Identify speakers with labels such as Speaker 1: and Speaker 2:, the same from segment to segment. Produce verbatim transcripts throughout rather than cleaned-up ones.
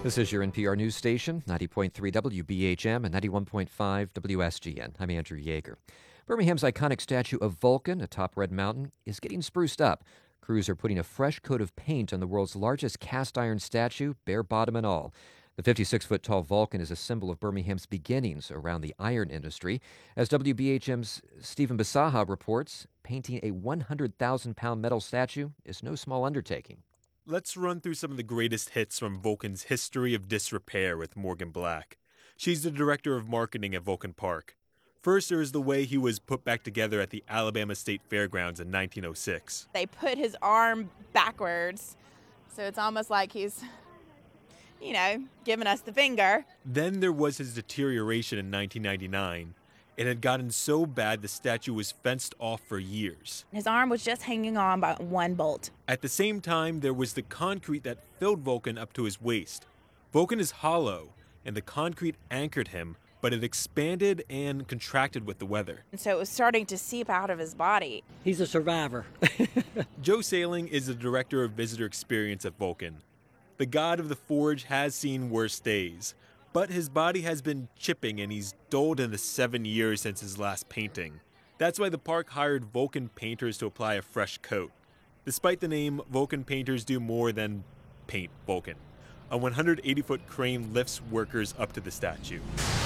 Speaker 1: This is your N P R news station, ninety point three W B H M and ninety-one point five W S G N. I'm Andrew Yeager. Birmingham's iconic statue of Vulcan atop Red Mountain is getting spruced up. Crews are putting a fresh coat of paint on the world's largest cast iron statue, bare bottom and all. The fifty-six-foot tall Vulcan is a symbol of Birmingham's beginnings around the iron industry. As W B H M's Stephen Bisaha reports, painting a one hundred thousand pound metal statue is no small undertaking.
Speaker 2: Let's run through some of the greatest hits from Vulcan's history of disrepair with Morgan Black. She's the director of marketing at Vulcan Park. First, there is the way he was put back together at the Alabama State Fairgrounds in nineteen oh six.
Speaker 3: They put his arm backwards, so it's almost like he's, you know, giving us the finger.
Speaker 2: Then there was his deterioration in nineteen ninety-nine. It had gotten so bad the statue was fenced off for years.
Speaker 3: His arm was just hanging on by one bolt.
Speaker 2: At the same time, there was the concrete that filled Vulcan up to his waist. Vulcan is hollow, and the concrete anchored him, but it expanded and contracted with the weather.
Speaker 3: And so it was starting to seep out of his body.
Speaker 4: He's a survivor.
Speaker 2: Joe Sailing is the director of visitor experience at Vulcan. The god of the forge has seen worse days, but his body has been chipping and he's dulled in the seven years since his last painting. That's why the park hired Vulcan painters to apply a fresh coat. Despite the name, Vulcan painters do more than paint Vulcan. A one hundred eighty foot crane lifts workers up to the statue.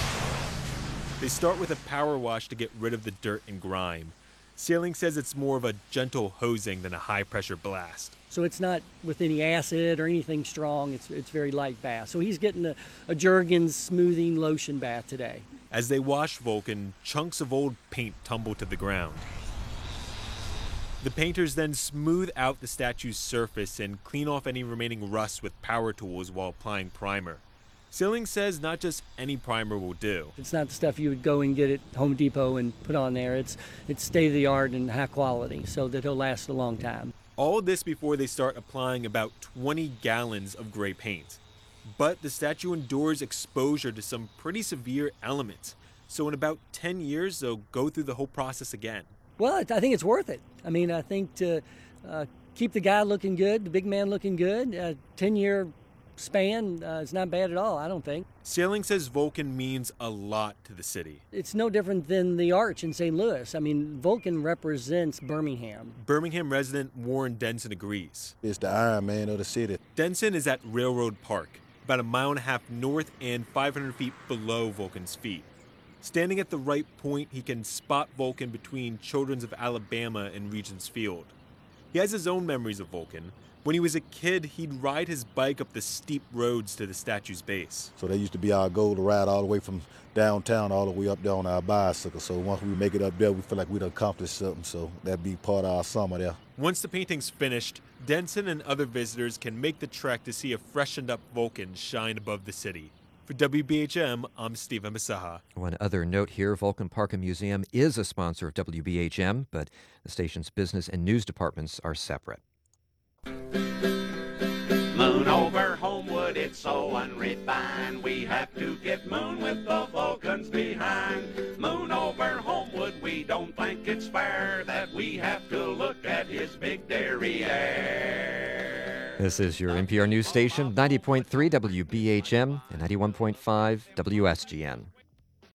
Speaker 2: They start with a power wash to get rid of the dirt and grime. Sailing says it's more of a gentle hosing than a high-pressure blast.
Speaker 4: So it's not with any acid or anything strong. It's it's very light bath. So he's getting a, a Jergens smoothing lotion bath today.
Speaker 2: As they wash Vulcan, chunks of old paint tumble to the ground. The painters then smooth out the statue's surface and clean off any remaining rust with power tools while applying primer. Sailing says not just any primer will do.
Speaker 4: It's not the stuff you would go and get at Home Depot and put on there. It's it's state-of-the-art and high quality so that it'll last a long time.
Speaker 2: All this before they start applying about twenty gallons of gray paint. But the statue endures exposure to some pretty severe elements. So in about ten years, they'll go through the whole process again.
Speaker 4: Well, I think it's worth it. I mean, I think to uh, keep the guy looking good, the big man looking good, a ten-year span uh, is not bad at all, I don't think.
Speaker 2: Sailing says Vulcan means a lot to the city.
Speaker 4: It's no different than the Arch in Saint Louis. I mean, Vulcan represents Birmingham.
Speaker 2: Birmingham resident Warren Denson agrees.
Speaker 5: It's the Iron Man of the city.
Speaker 2: Denson is at Railroad Park, about a mile and a half north and five hundred feet below Vulcan's feet. Standing at the right point, he can spot Vulcan between Children's of Alabama and Regent's Field. He has his own memories of Vulcan. When he was a kid, he'd ride his bike up the steep roads to the statue's base.
Speaker 5: So that used to be our goal, to ride all the way from downtown all the way up there on our bicycle. So once we make it up there, we feel like we'd accomplished something. So that'd be part of our summer there.
Speaker 2: Once the painting's finished, Denson and other visitors can make the trek to see a freshened up Vulcan shine above the city. For W B H M, I'm Stephen Bisaha.
Speaker 1: One other note here, Vulcan Park and Museum is a sponsor of W B H M, but the station's business and news departments are separate.
Speaker 6: Moon over Homewood, it's so unrefined. We have to get Moon with the Vulcans behind. Moon over Homewood, we don't think it's fair that we have to look at his big derriere.
Speaker 1: This is your N P R news station, ninety point three W B H M and ninety-one point five W S G N.